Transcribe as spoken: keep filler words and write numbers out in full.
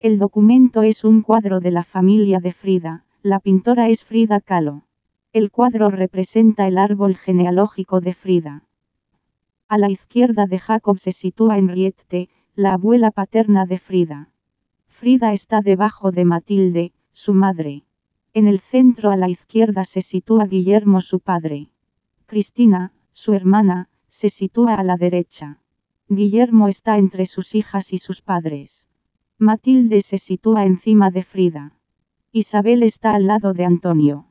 El documento es un cuadro de la familia de Frida, la pintora es Frida Kahlo. El cuadro representa el árbol genealógico de Frida. A la izquierda de Jacob se sitúa Henriette, la abuela paterna de Frida. Frida está debajo de Matilde, su madre. En el centro a la izquierda se sitúa Guillermo, su padre. Cristina, su hermana, se sitúa a la derecha. Guillermo está entre sus hijas y sus padres. Matilde se sitúa encima de Frida. Isabel está al lado de Antonio.